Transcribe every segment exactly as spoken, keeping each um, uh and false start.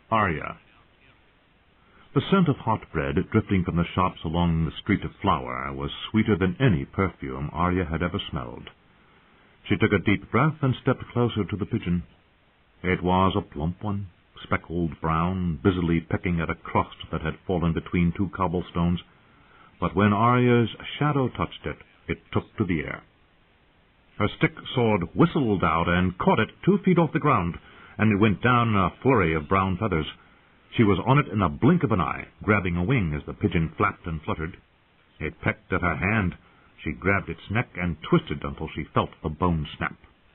Arya. The scent of hot bread drifting from the shops along the street of flour was sweeter than any perfume Arya had ever smelled. She took a deep breath and stepped closer to the pigeon. It was a plump one, speckled brown, busily pecking at a crust that had fallen between two cobblestones, but when Arya's shadow touched it, it took to the air. Her stick sword whistled out and caught it two feet off the ground, and it went down in a flurry of brown feathers. She was on it in a blink of an eye, grabbing a wing as the pigeon flapped and fluttered. It pecked at her hand. She grabbed its neck and twisted until she felt the bone snap.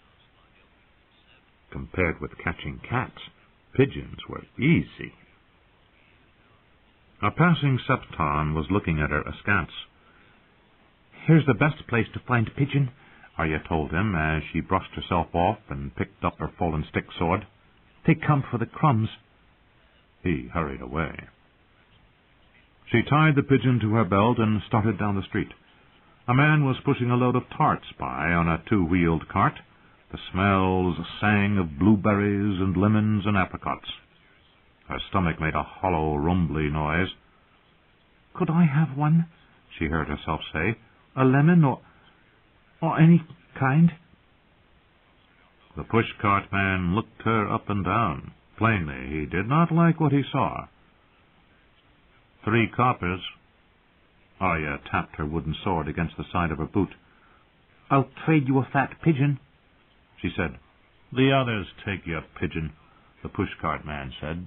Compared with catching cats, pigeons were easy. A passing septon was looking at her askance. "Here's the best place to find pigeon," Arya told him as she brushed herself off and picked up her fallen stick-sword. "They come for the crumbs." He hurried away. She tied the pigeon to her belt and started down the street. A man was pushing a load of tarts by on a two-wheeled cart. The smells sang of blueberries and lemons and apricots. Her stomach made a hollow, rumbly noise. "Could I have one?" she heard herself say. "A lemon or... or any kind?" The push-cart man looked her up and down. Plainly, he did not like what he saw. "Three coppers." Arya tapped her wooden sword against the side of her boot. "I'll trade you a fat pigeon," she said. "The others take your pigeon," the push-cart man said.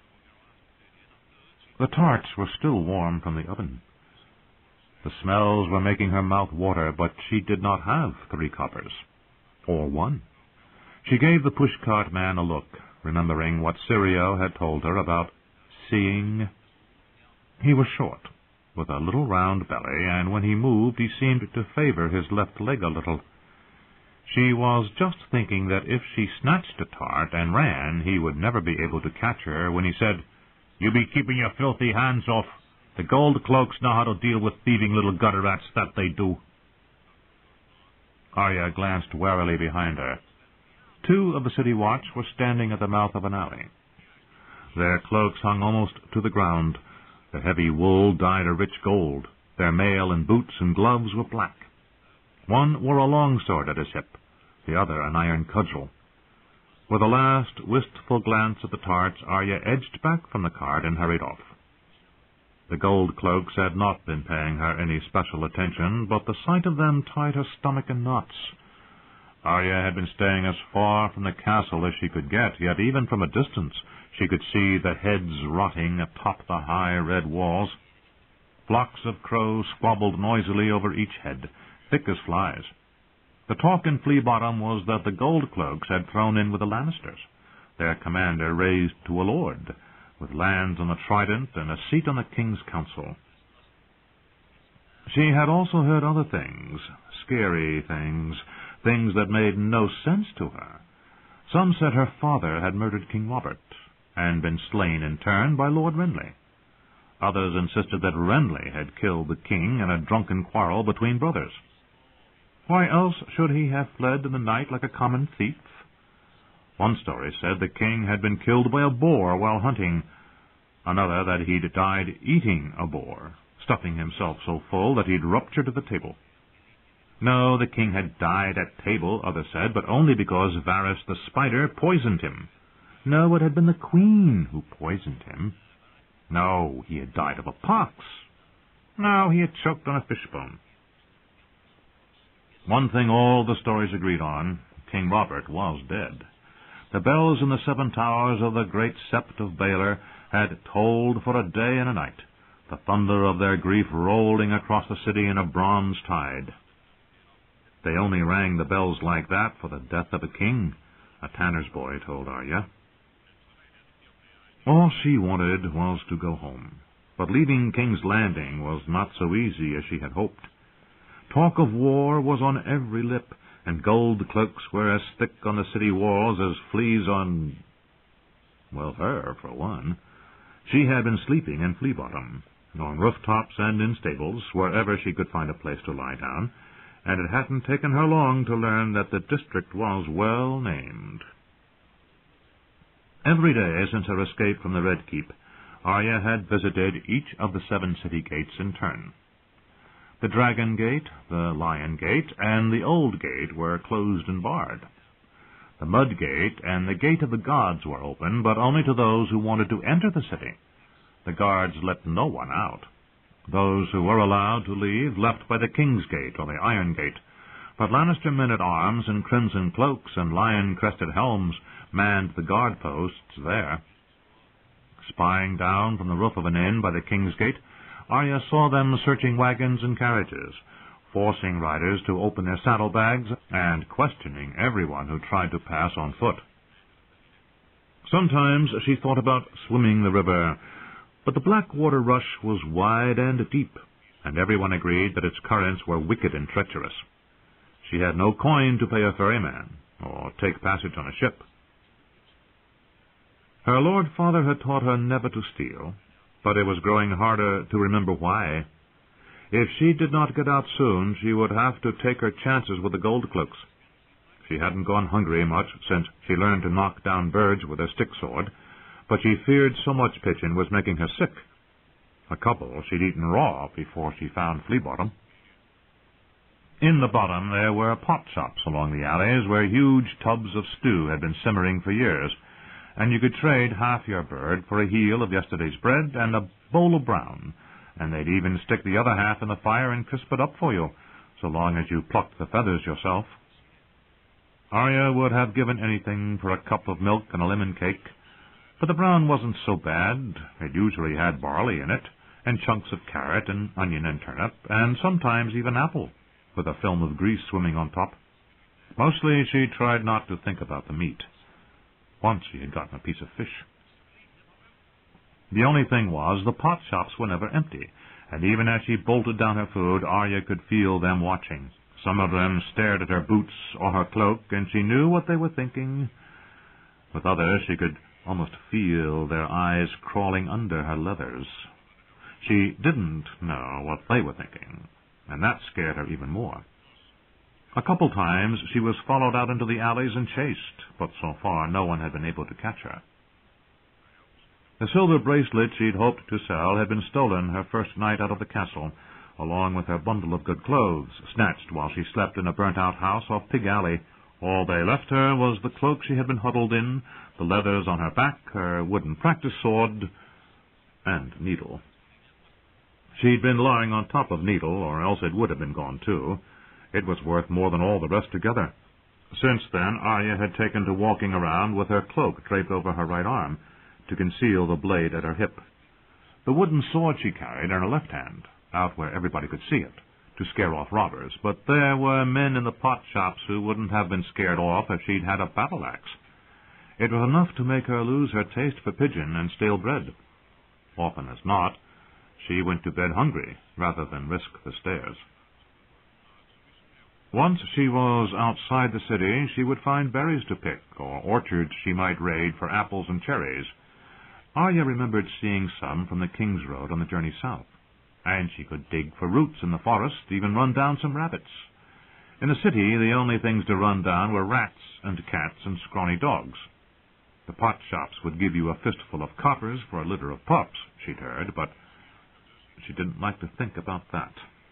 The tarts were still warm from the oven. The smells were making her mouth water, but she did not have three coppers. Or one. She gave the push-cart man a look, remembering what Sirio had told her about seeing. He was short, with a little round belly, and when he moved he seemed to favor his left leg a little. She was just thinking that if she snatched a tart and ran, he would never be able to catch her when he said, "You be keeping your filthy hands off. The gold cloaks know how to deal with thieving little gutter rats, that they do." Arya glanced warily behind her. Two of the city watch were standing at the mouth of an alley. Their cloaks hung almost to the ground. The heavy wool dyed a rich gold. Their mail and boots and gloves were black. One wore a long sword at his hip, the other an iron cudgel. With a last wistful glance at the tarts, Arya edged back from the cart and hurried off. The gold cloaks had not been paying her any special attention, but the sight of them tied her stomach in knots. Arya had been staying as far from the castle as she could get, yet even from a distance she could see the heads rotting atop the high red walls. Flocks of crows squabbled noisily over each head, thick as flies. The talk in Flea Bottom was that the gold cloaks had thrown in with the Lannisters, their commander raised to a lord, with lands on the Trident and a seat on the king's council. She had also heard other things, scary things, things that made no sense to her. Some said her father had murdered King Robert, and been slain in turn by Lord Renly. Others insisted that Renly had killed the king in a drunken quarrel between brothers. Why else should he have fled in the night like a common thief? One story said the king had been killed by a boar while hunting. Another that he'd died eating a boar, stuffing himself so full that he'd ruptured at the table. No, the king had died at table, others said, but only because Varys the spider poisoned him. No, it had been the queen who poisoned him. No, he had died of a pox. No, he had choked on a fishbone. One thing all the stories agreed on, King Robert was dead. The bells in the seven towers of the great sept of Baelor had tolled for a day and a night, the thunder of their grief rolling across the city in a bronze tide. They only rang the bells like that for the death of a king, a tanner's boy told Arya. All she wanted was to go home, but leaving King's Landing was not so easy as she had hoped. Talk of war was on every lip, and gold cloaks were as thick on the city walls as fleas on... well, her, for one. She had been sleeping in Flea Bottom, on rooftops and in stables, wherever she could find a place to lie down, and it hadn't taken her long to learn that the district was well named. Every day since her escape from the Red Keep, Arya had visited each of the seven city gates in turn. The Dragon Gate, the Lion Gate, and the Old Gate were closed and barred. The Mud Gate and the Gate of the Gods were open, but only to those who wanted to enter the city. The guards let no one out. Those who were allowed to leave left by the King's Gate or the Iron Gate, but Lannister men-at-arms in crimson cloaks and lion-crested helms manned the guard posts there. Spying down from the roof of an inn by the King's Gate, Arya saw them searching wagons and carriages, forcing riders to open their saddlebags and questioning everyone who tried to pass on foot. Sometimes she thought about swimming the river, but the Blackwater rush was wide and deep, and everyone agreed that its currents were wicked and treacherous. She had no coin to pay a ferryman, or take passage on a ship. Her Lord Father had taught her never to steal, but it was growing harder to remember why. If she did not get out soon, she would have to take her chances with the gold cloaks. She hadn't gone hungry much since she learned to knock down birds with her stick sword, but she feared so much pigeon was making her sick. A couple she'd eaten raw before she found Flea Bottom. In the bottom there were pot shops along the alleys where huge tubs of stew had been simmering for years, and you could trade half your bird for a heel of yesterday's bread and a bowl of brown, and they'd even stick the other half in the fire and crisp it up for you, so long as you plucked the feathers yourself. Arya would have given anything for a cup of milk and a lemon cake, but the brown wasn't so bad. It usually had barley in it, and chunks of carrot and onion and turnip, and sometimes even apple, with a film of grease swimming on top. Mostly she tried not to think about the meat. Once she had gotten a piece of fish. The only thing was, the pot shops were never empty, and even as she bolted down her food, Arya could feel them watching. Some of them stared at her boots or her cloak, and she knew what they were thinking. With others, she could almost feel their eyes crawling under her leathers. She didn't know what they were thinking, and that scared her even more. A couple times she was followed out into the alleys and chased, but so far no one had been able to catch her. The silver bracelet she'd hoped to sell had been stolen her first night out of the castle, along with her bundle of good clothes, snatched while she slept in a burnt-out house off Pig Alley. All they left her was the cloak she had been huddled in, the leathers on her back, her wooden practice sword, and Needle. She'd been lying on top of Needle, or else it would have been gone too. It was worth more than all the rest together. Since then, Arya had taken to walking around with her cloak draped over her right arm, to conceal the blade at her hip. The wooden sword she carried in her left hand, out where everybody could see it, to scare off robbers, but there were men in the pot shops who wouldn't have been scared off if she'd had a battle-axe. It was enough to make her lose her taste for pigeon and stale bread. Often as not, she went to bed hungry, rather than risk the stairs. Once she was outside the city, she would find berries to pick, or orchards she might raid for apples and cherries. Arya remembered seeing some from the King's Road on the journey south, and she could dig for roots in the forest, even run down some rabbits. In the city, the only things to run down were rats and cats and scrawny dogs. The pot shops would give you a fistful of coppers for a litter of pups, she'd heard, but she didn't like to think about that.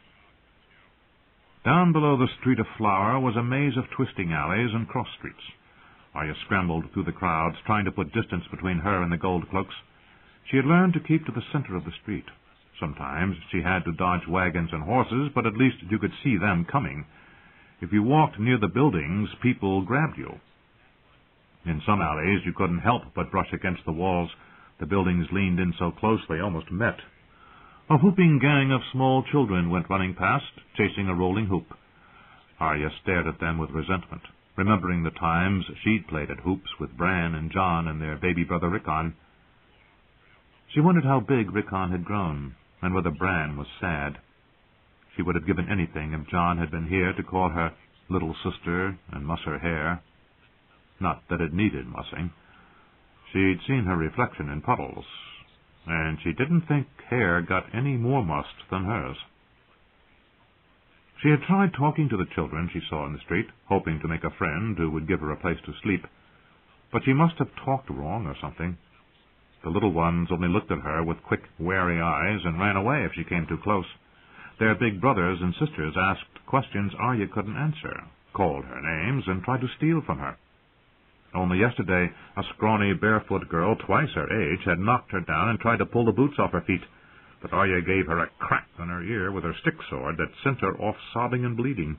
Down below the Street of Flower was a maze of twisting alleys and cross streets. Arya scrambled through the crowds, trying to put distance between her and the gold cloaks. She had learned to keep to the center of the street. Sometimes she had to dodge wagons and horses, but at least you could see them coming. If you walked near the buildings, people grabbed you. In some alleys you couldn't help but brush against the walls. The buildings leaned in so close they almost met. A whooping gang of small children went running past, chasing a rolling hoop. Arya stared at them with resentment, remembering the times she'd played at hoops with Bran and Jon and their baby brother Rickon. She wondered how big Rickon had grown, and whether Bran was sad. She would have given anything if Jon had been here to call her little sister and muss her hair. Not that it needed mussing. She'd seen her reflection in puddles, and she didn't think hair got any more mussed than hers. She had tried talking to the children she saw in the street, hoping to make a friend who would give her a place to sleep. but she must have talked wrong or something. The little ones only looked at her with quick, wary eyes and ran away if she came too close. Their big brothers and sisters asked questions Arya couldn't answer, called her names, and tried to steal from her. Only yesterday, a scrawny, barefoot girl, twice her age, had knocked her down and tried to pull the boots off her feet, but Arya gave her a crack on her ear with her stick sword that sent her off sobbing and bleeding.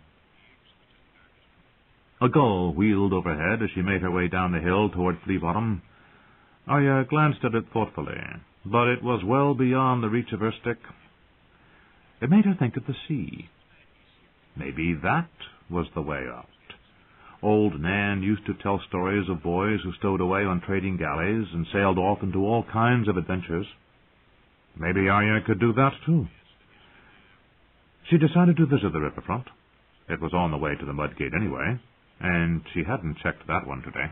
A gull wheeled overhead as she made her way down the hill toward Flea Bottom. Arya glanced at it thoughtfully, but it was well beyond the reach of her stick. It made her think of the sea. Maybe that was the way out. Old Nan used to tell stories of boys who stowed away on trading galleys and sailed off into all kinds of adventures. Maybe Arya could do that, too. She decided to visit the riverfront. It was on the way to the Mudgate anyway, and she hadn't checked that one today.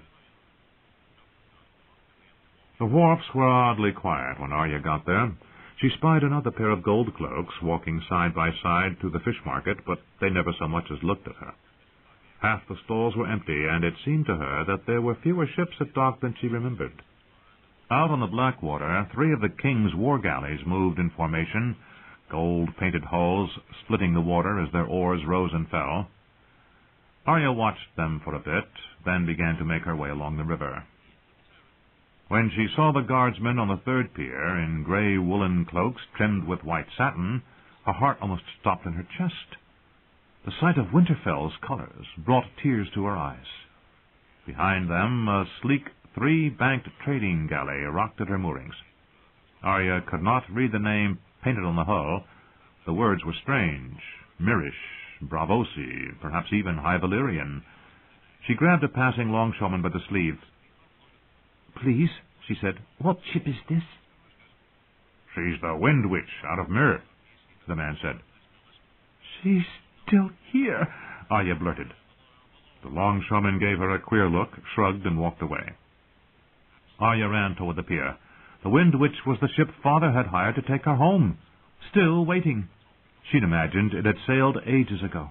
The wharfs were oddly quiet when Arya got there. She spied another pair of gold cloaks walking side by side through the fish market, but they never so much as looked at her. Half the stalls were empty, and it seemed to her that there were fewer ships at dock than she remembered. Out on the Blackwater, three of the king's war galleys moved in formation, gold-painted hulls splitting the water as their oars rose and fell. Arya watched them for a bit, then began to make her way along the river. When she saw the guardsmen on the third pier in gray woolen cloaks trimmed with white satin, her heart almost stopped in her chest. The sight of Winterfell's colors brought tears to her eyes. Behind them, a sleek, three-banked trading galley rocked at her moorings. Arya could not read the name painted on the hull. The words were strange, Mirish, Braavosi, perhaps even High Valyrian. She grabbed a passing longshoreman by the sleeve. "Please," she said, "what ship is this?" "She's the Wind Witch out of Myr," the man said. "She's still here," Arya blurted. The longshoreman gave her a queer look, shrugged, and walked away. Arya ran toward the pier. The Wind Witch was the ship Father had hired to take her home. Still waiting. She'd imagined it had sailed ages ago.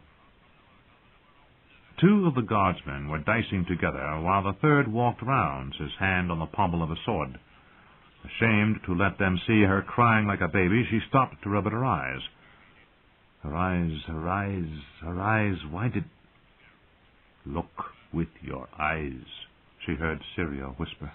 Two of the guardsmen were dicing together, while the third walked round, his hand on the pommel of a sword. Ashamed to let them see her crying like a baby, she stopped to rub at her eyes. Her eyes, her eyes, her eyes, why did... "Look with your eyes," she heard Syrio whisper.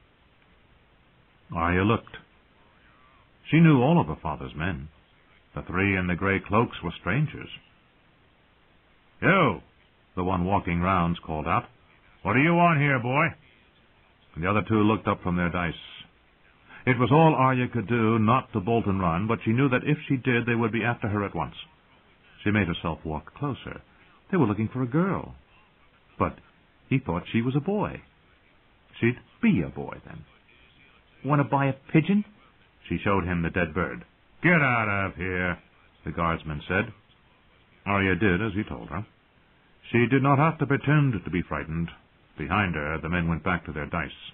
Arya looked. She knew all of her father's men. The three in the grey cloaks were strangers. "You!" the one walking rounds called out. "What do you want here, boy?" And the other two looked up from their dice. It was all Arya could do not to bolt and run, but she knew that if she did, they would be after her at once. She made herself walk closer. They were looking for a girl. But he thought she was a boy. She'd be a boy, then. "Want to buy a pigeon?" She showed him the dead bird. "Get out of here," the guardsman said. Arya did as he told her. She did not have to pretend to be frightened. Behind her, the men went back to their dice.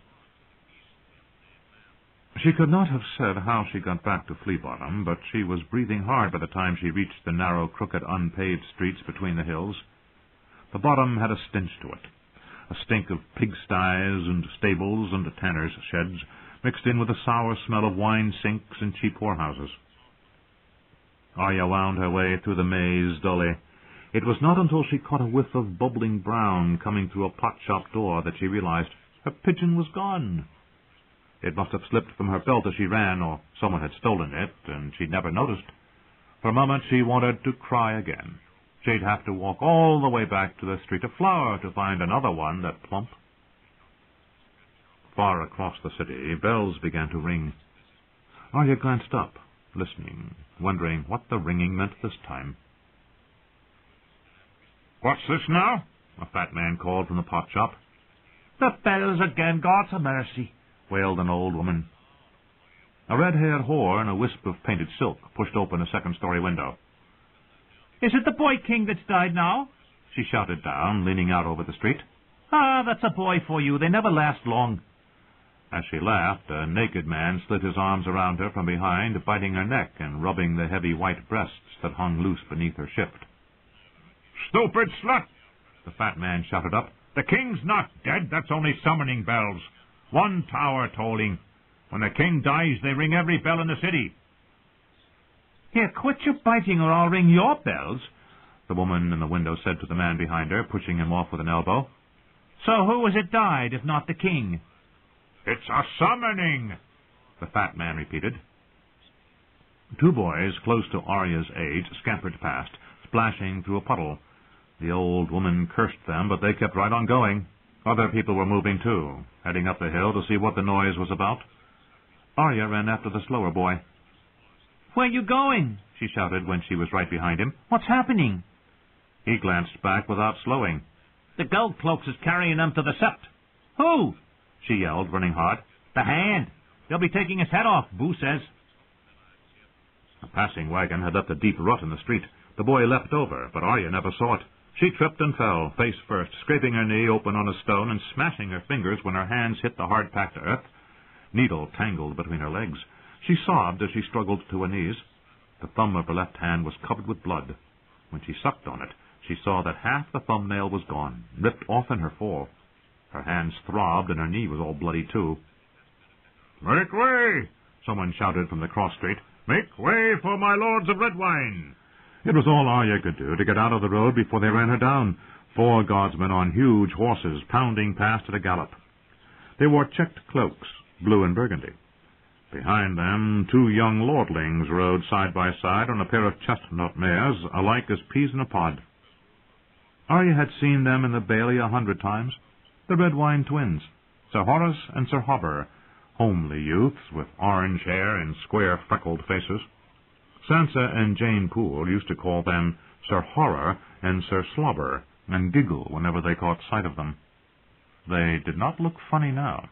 She could not have said how she got back to Flea Bottom, but she was breathing hard by the time she reached the narrow, crooked, unpaved streets between the hills. The bottom had a stench to it, a stink of pigsties and stables and tanners' sheds, mixed in with the sour smell of wine sinks and cheap whorehouses. Arya wound her way through the maze dully. It was not until she caught a whiff of bubbling brown coming through a pot-shop door that she realized her pigeon was gone. It must have slipped from her belt as she ran, or someone had stolen it, and she'd never noticed. For a moment she wanted to cry again. She'd have to walk all the way back to the Street of Flower to find another one that plump. Far across the city, bells began to ring. Arya glanced up, listening, wondering what the ringing meant this time. "What's this now?" a fat man called from the pot shop. "The bells again, God's a mercy," wailed an old woman. A red-haired whore in a wisp of painted silk pushed open a second-story window. "Is it the boy king that's died now?" she shouted down, leaning out over the street. "Ah, that's a boy for you. They never last long." As she laughed, a naked man slid his arms around her from behind, biting her neck and rubbing the heavy white breasts that hung loose beneath her shift. "Stupid slut!" the fat man shouted up. The king's not dead, that's only summoning bells. One tower tolling. When the king dies, they ring every bell in the city. Here, quit your biting or I'll ring your bells, the woman in the window said to the man behind her, pushing him off with an elbow. So who has it died, if not the king? It's a summoning, the fat man repeated. Two boys, close to Arya's age, scampered past, splashing through a puddle. The old woman cursed them, but they kept right on going. Other people were moving too, heading up the hill to see what the noise was about. Arya ran after the slower boy. Where you going? She shouted when she was right behind him. What's happening? He glanced back without slowing. The gold cloaks is carrying them to the sept. Who? She yelled, running hard. The hand. They'll be taking his head off, Boo says. A passing wagon had left a deep rut in the street. The boy leapt over, but Arya never saw it. She tripped and fell, face first, scraping her knee open on a stone and smashing her fingers when her hands hit the hard-packed earth. Needle tangled between her legs. She sobbed as she struggled to her knees. The thumb of her left hand was covered with blood. When she sucked on it, she saw that half the thumbnail was gone, ripped off in her fall. Her hands throbbed and her knee was all bloody too. "Make way!" someone shouted from the cross street. "Make way for my lords of red wine!" It was all Arya could do to get out of the road before they ran her down. Four guardsmen on huge horses, pounding past at a gallop. They wore checked cloaks, blue and burgundy. Behind them, two young lordlings rode side by side on a pair of chestnut mares, alike as peas in a pod. Arya had seen them in the bailey a hundred times. The red wine twins, Sir Horace and Sir Hobber, homely youths with orange hair and square freckled faces. Sansa and Jane Poole used to call them Sir Horror and Sir Slobber, and giggle whenever they caught sight of them. They did not look funny now.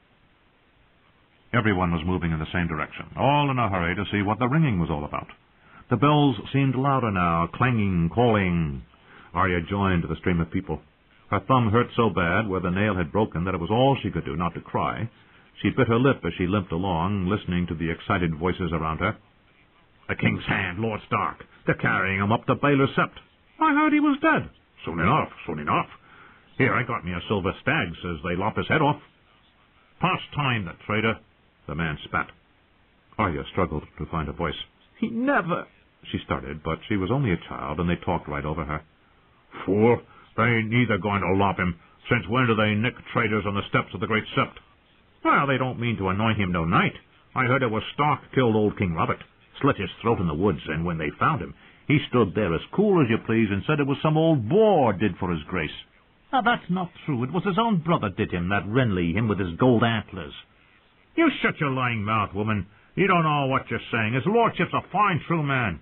Everyone was moving in the same direction, all in a hurry to see what the ringing was all about. The bells seemed louder now, clanging, calling. Arya joined the stream of people. Her thumb hurt so bad where the nail had broken that it was all she could do not to cry. She bit her lip as she limped along, listening to the excited voices around her. "The king's hand, Lord Stark. They're carrying him up to Baelor's Sept. I heard he was dead. Soon enough, soon enough. Here, I got me a silver stag, says they lop his head off. Past time, the traitor," the man spat. Arya struggled to find a voice. "He never—" she started, but she was only a child, and they talked right over her. "Fool, they ain't neither going to lop him. Since when do they nick traitors on the steps of the great Sept? Well, they don't mean to anoint him no knight. I heard it was Stark killed old King Robert, slit his throat in the woods, and when they found him, he stood there as cool as you please and said it was some old boar did for his grace. Now, that's not true. It was his own brother did him, that Renly, him with his gold antlers." "You shut your lying mouth, woman. You don't know what you're saying. His lordship's a fine, true man."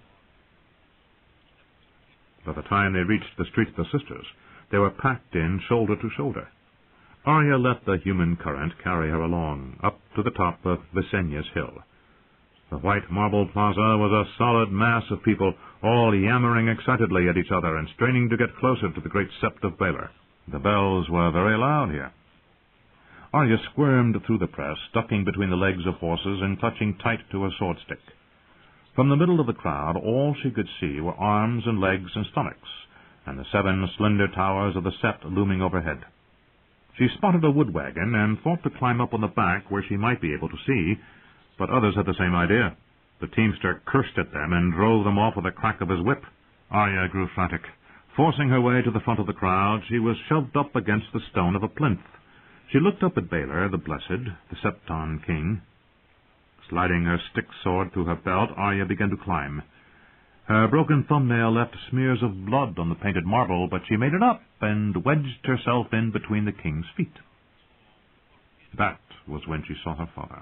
By the time they reached the Street of the Sisters, they were packed in shoulder to shoulder. Arya let the human current carry her along, up to the top of Visenya's hill. The white marble plaza was a solid mass of people, all yammering excitedly at each other and straining to get closer to the great Sept of Baelor. The bells were very loud here. Arya squirmed through the press, ducking between the legs of horses and clutching tight to her sword-stick. From the middle of the crowd, all she could see were arms and legs and stomachs, and the seven slender towers of the Sept looming overhead. She spotted a wood wagon and thought to climb up on the back where she might be able to see, but others had the same idea. The teamster cursed at them and drove them off with a crack of his whip. Arya grew frantic. Forcing her way to the front of the crowd, she was shoved up against the stone of a plinth. She looked up at Baelor, the Blessed, the Septon King. Sliding her stick-sword through her belt, Arya began to climb. Her broken thumbnail left smears of blood on the painted marble, but she made it up and wedged herself in between the king's feet. That was when she saw her father.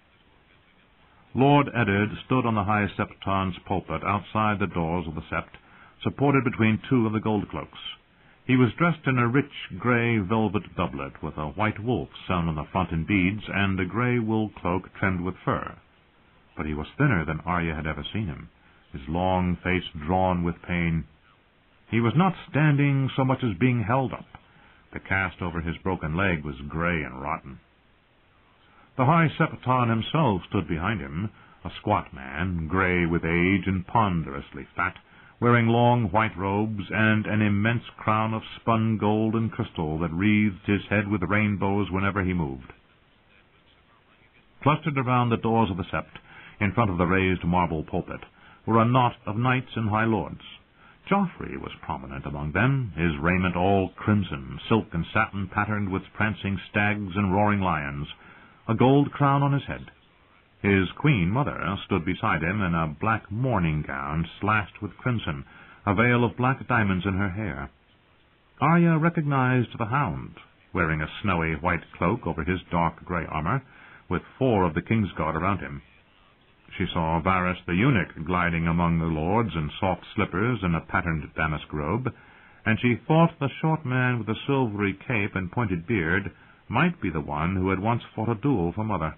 Lord Eddard stood on the high Septon's pulpit outside the doors of the Sept, supported between two of the gold cloaks. He was dressed in a rich grey velvet doublet with a white wolf sewn on the front in beads and a grey wool cloak trimmed with fur. But he was thinner than Arya had ever seen him, his long face drawn with pain. He was not standing so much as being held up. The cast over his broken leg was grey and rotten. The high Septon himself stood behind him, a squat man, grey with age and ponderously fat, wearing long white robes and an immense crown of spun gold and crystal that wreathed his head with rainbows whenever he moved. Clustered around the doors of the sept, in front of the raised marble pulpit, were a knot of knights and high lords. Geoffrey was prominent among them, his raiment all crimson, silk and satin patterned with prancing stags and roaring lions, a gold crown on his head. His queen mother stood beside him in a black mourning gown slashed with crimson, a veil of black diamonds in her hair. Arya recognized the hound, wearing a snowy white cloak over his dark grey armor, with four of the Kingsguard around him. She saw Varus the eunuch gliding among the lords in soft slippers and a patterned damask robe, and she thought the short man with the silvery cape and pointed beard might be the one who had once fought a duel for mother.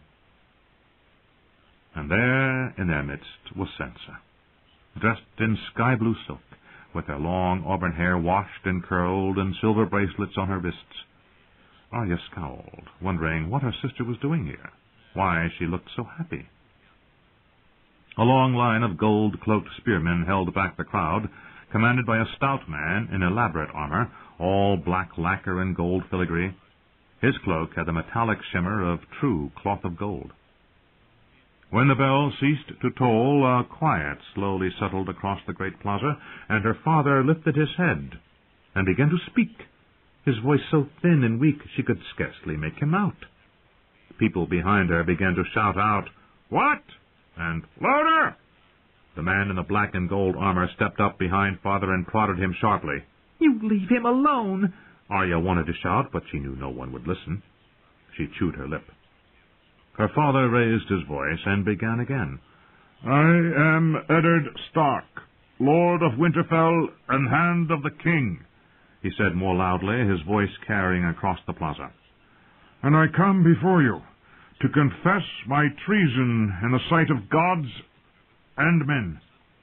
And there in their midst was Sansa, dressed in sky-blue silk, with her long auburn hair washed and curled and silver bracelets on her wrists. Arya scowled, wondering what her sister was doing here, why she looked so happy. A long line of gold-cloaked spearmen held back the crowd, commanded by a stout man in elaborate armor, all black lacquer and gold filigree. His cloak had the metallic shimmer of true cloth of gold. When the bell ceased to toll, a quiet slowly settled across the great plaza, and her father lifted his head and began to speak, his voice so thin and weak she could scarcely make him out. People behind her began to shout out, "What?" and "Louder!" The man in the black and gold armor stepped up behind father and prodded him sharply. "You leave him alone!" Arya wanted to shout, but she knew no one would listen. She chewed her lip. Her father raised his voice and began again. "I am Eddard Stark, Lord of Winterfell and Hand of the King," he said more loudly, his voice carrying across the plaza. "And I come before you to confess my treason in the sight of gods and men."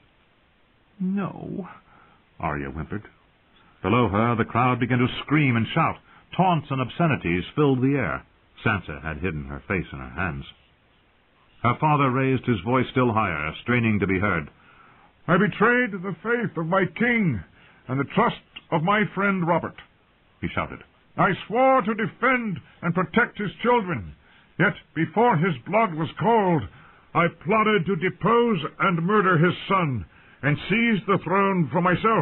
"No," Arya whimpered. Below her, the crowd began to scream and shout. Taunts and obscenities filled the air. Sansa had hidden her face in her hands. Her father raised his voice still higher, straining to be heard. "I betrayed the faith of my king and the trust of my friend Robert," he shouted. "I swore to defend and protect his children. Yet, before his blood was cold, I plotted to depose and murder his son, and seize the throne for myself.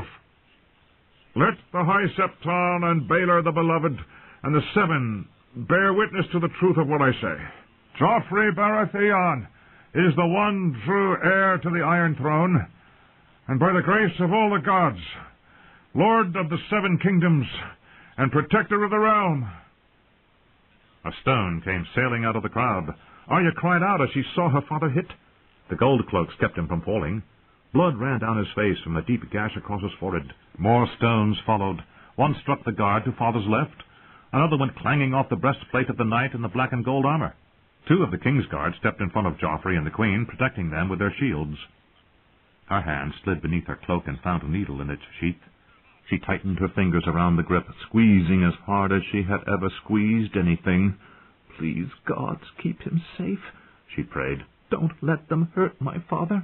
Let the High Septon and Baelor the Beloved and the Seven bear witness to the truth of what I say. Joffrey Baratheon is the one true heir to the Iron Throne, and by the grace of all the gods, Lord of the Seven Kingdoms and Protector of the Realm." A stone came sailing out of the crowd. Arya cried out as she saw her father hit. The gold cloaks kept him from falling. Blood ran down his face from a deep gash across his forehead. More stones followed. One struck the guard to father's left. Another went clanging off the breastplate of the knight in the black and gold armor. Two of the king's guards stepped in front of Joffrey and the queen, protecting them with their shields. Her hand slid beneath her cloak and found a needle in its sheath. She tightened her fingers around the grip, squeezing as hard as she had ever squeezed anything. "Please, gods, keep him safe," she prayed. "Don't let them hurt my father."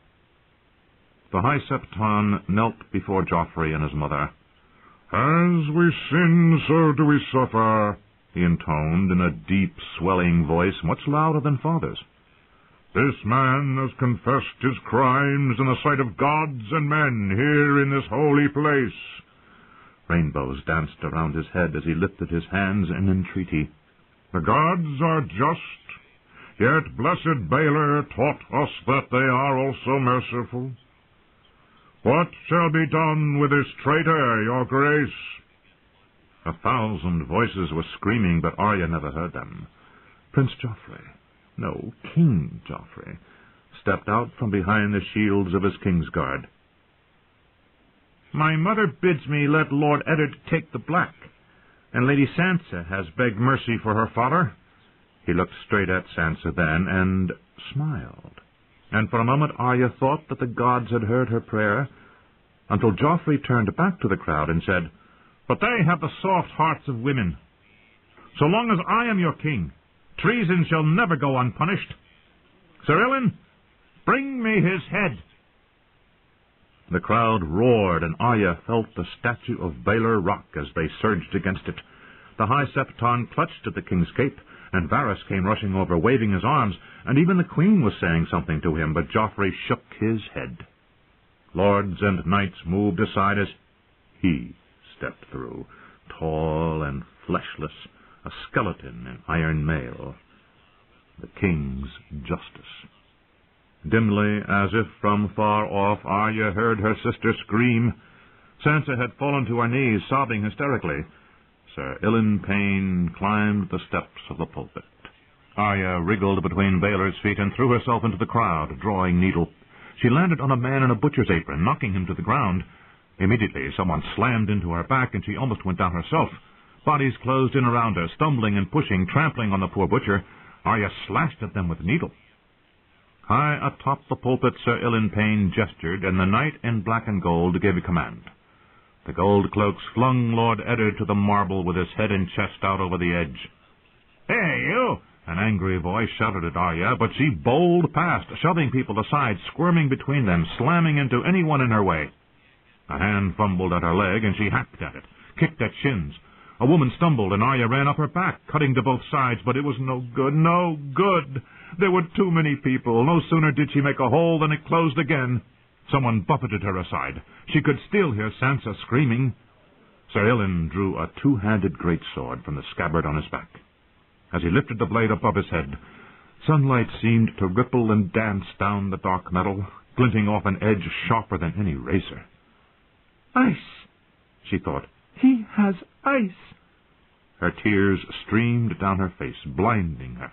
The High Septon knelt before Joffrey and his mother. "As we sin, so do we suffer," he intoned in a deep, swelling voice, much louder than father's. "This man has confessed his crimes in the sight of gods and men here in this holy place." Rainbows danced around his head as he lifted his hands in entreaty. "The gods are just, yet blessed Baelor taught us that they are also merciful. What shall be done with this traitor, your grace?" A thousand voices were screaming, but Arya never heard them. Prince Joffrey, no, King Joffrey, stepped out from behind the shields of his Kingsguard. "My mother bids me let Lord Eddard take the black, and Lady Sansa has begged mercy for her father." He looked straight at Sansa then and smiled. And for a moment Arya thought that the gods had heard her prayer, until Joffrey turned back to the crowd and said, "But they have the soft hearts of women. So long as I am your king, treason shall never go unpunished. Sir Ilyn, bring me his head." The crowd roared, and Arya felt the statue of Balor rock as they surged against it. The High Septon clutched at the king's cape, and Varys came rushing over, waving his arms, and even the queen was saying something to him, but Joffrey shook his head. Lords and knights moved aside as he stepped through, tall and fleshless, a skeleton in iron mail. The king's justice. Dimly, as if from far off, Arya heard her sister scream. Sansa had fallen to her knees, sobbing hysterically. Sir Ilan Payne climbed the steps of the pulpit. Arya wriggled between Baelor's feet and threw herself into the crowd, drawing needle. She landed on a man in a butcher's apron, knocking him to the ground. Immediately, someone slammed into her back, and she almost went down herself. Bodies closed in around her, stumbling and pushing, trampling on the poor butcher. Arya slashed at them with the needle. High atop the pulpit, Sir Ilan Payne gestured, and the knight in black and gold gave a command. The gold cloaks flung Lord Eddard to the marble with his head and chest out over the edge. "Hey, you!" an angry voice shouted at Arya, but she bowled past, shoving people aside, squirming between them, slamming into anyone in her way. A hand fumbled at her leg, and she hacked at it, kicked at shins. A woman stumbled, and Arya ran up her back, cutting to both sides, but it was no good, no good. There were too many people. No sooner did she make a hole than it closed again. Someone buffeted her aside. She could still hear Sansa screaming. Sir Ilan drew a two-handed greatsword from the scabbard on his back. As he lifted the blade above his head, sunlight seemed to ripple and dance down the dark metal, glinting off an edge sharper than any razor. "Ice," she thought. "He has ice." Her tears streamed down her face, blinding her.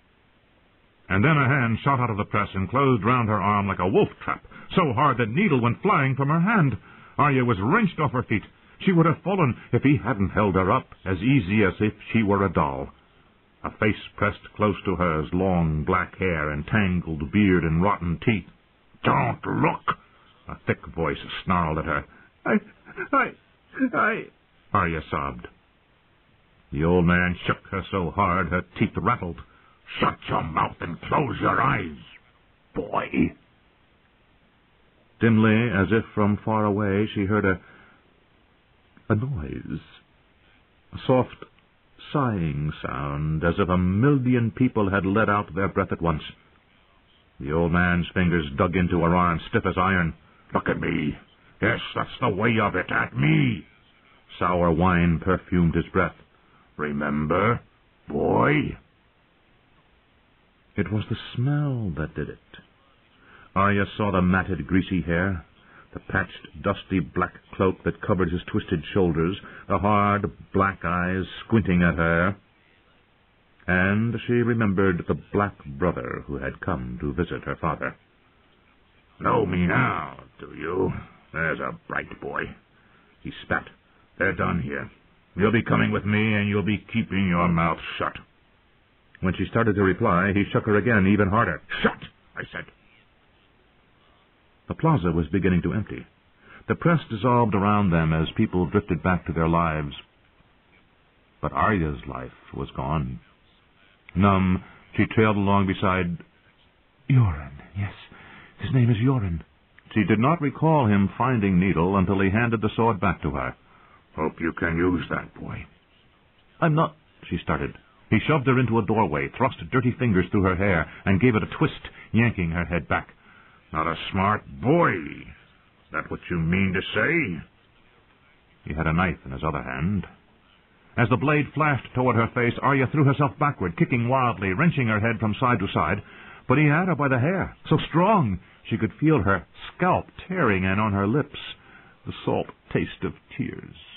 And then a hand shot out of the press and closed round her arm like a wolf trap, so hard that needle went flying from her hand. Arya was wrenched off her feet. She would have fallen if he hadn't held her up, as easy as if she were a doll. A face pressed close to hers, long black hair and tangled beard and rotten teeth. "Don't look!" A thick voice snarled at her. I, I, I... Arya sobbed. The old man shook her so hard her teeth rattled. "Shut your mouth and close your eyes, boy." Dimly, as if from far away, she heard a... a noise. A soft, sighing sound, as if a million people had let out their breath at once. The old man's fingers dug into her arm, stiff as iron. "Look at me. Yes, that's the way of it, at me." Sour wine perfumed his breath. "Remember, boy?" It was the smell that did it. Arya saw the matted, greasy hair, the patched, dusty black cloak that covered his twisted shoulders, the hard, black eyes squinting at her, and she remembered the black brother who had come to visit her father. "Know me now, do you? There's a bright boy." He spat. "They're done here. You'll be coming with me, and you'll be keeping your mouth shut." When she started to reply, he shook her again, even harder. "Shut, I said." The plaza was beginning to empty. The press dissolved around them as people drifted back to their lives. But Arya's life was gone. Numb, she trailed along beside... Yoren, yes, his name is Yoren. She did not recall him finding Needle until he handed the sword back to her. "Hope you can use that, boy." "I'm not..." she started. He shoved her into a doorway, thrust dirty fingers through her hair, and gave it a twist, yanking her head back. "Not a smart boy. Is that what you mean to say?" He had a knife in his other hand. As the blade flashed toward her face, Arya threw herself backward, kicking wildly, wrenching her head from side to side. But he had her by the hair, so strong she could feel her scalp tearing and on her lips the salt taste of tears.